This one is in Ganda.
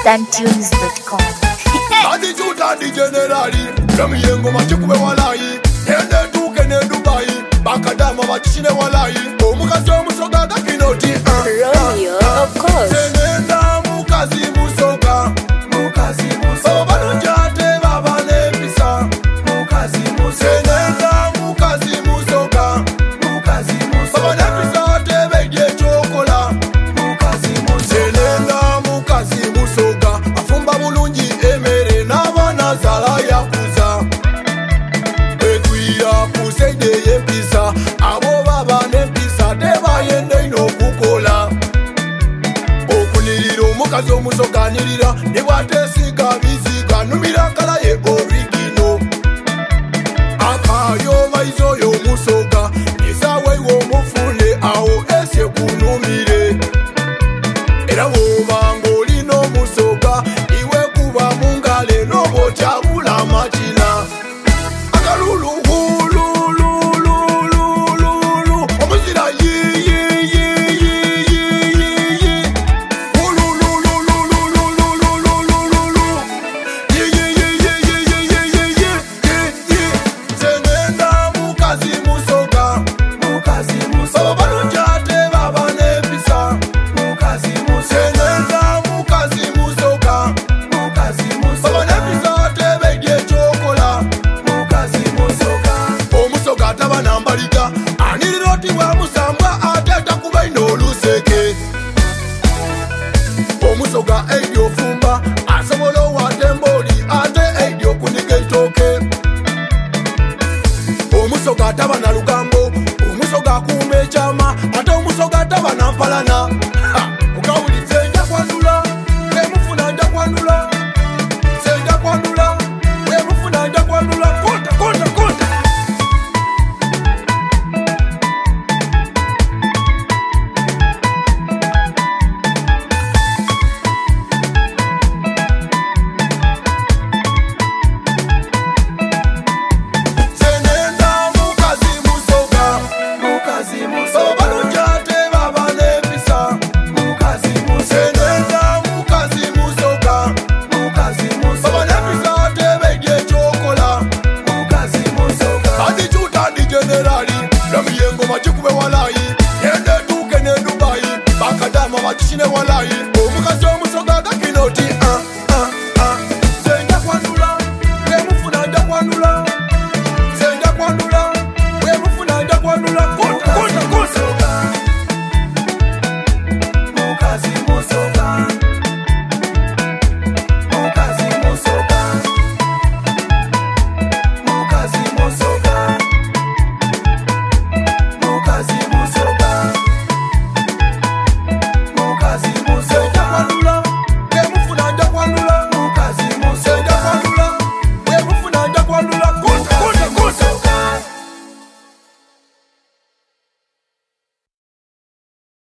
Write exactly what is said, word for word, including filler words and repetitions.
eastern tunes dot com. Adi juta di generali Rami yengo machikube walai Hende duke ne Dubai Bakadama machishine walai Omukazi omusoga da kinoti Romeo, of course. Senenda mukazi musoga Mukazi musoga Baba nujate baba nepisa Mukazi musoga Senenda mukazi musoga Mukazi musoga Baba nepisa tebe die chokola Mukazi musoga Senenda mukazi musoga Afumba bulungi emere Nabana zala ya kuza Etwira kuseide yempisa Abo baba nempisa Deba yende ino kukola Okunirira omukazi omusoga nirira Niwatesiga biziga Numira kala ye origino Akayo maizo yo musoga Nisawe wo mufune Aho esye kunumire Era wobango lino musoga Iwe kuba mungale Nobo chabula machina Akalulu hulu lulu lulu lulu Omuzira yi yi yi yi yi yi yi Hulu lulu lulu lulu lulu lulu lulu Yi yi yi yi yi yi yi yi yi yi yi Senenda mukazi musoga Mukazi musoga Baba nujate baba nepisa Mukazi musoga Senenda mukazi musoga Mukazi musoga Baba nepisa tebe die chokola Mukazi musoga Omusoga taba nambaliga Aniroti wa musamba ateta kuba inoluseke Omusoga eyo fumba Asobolo wa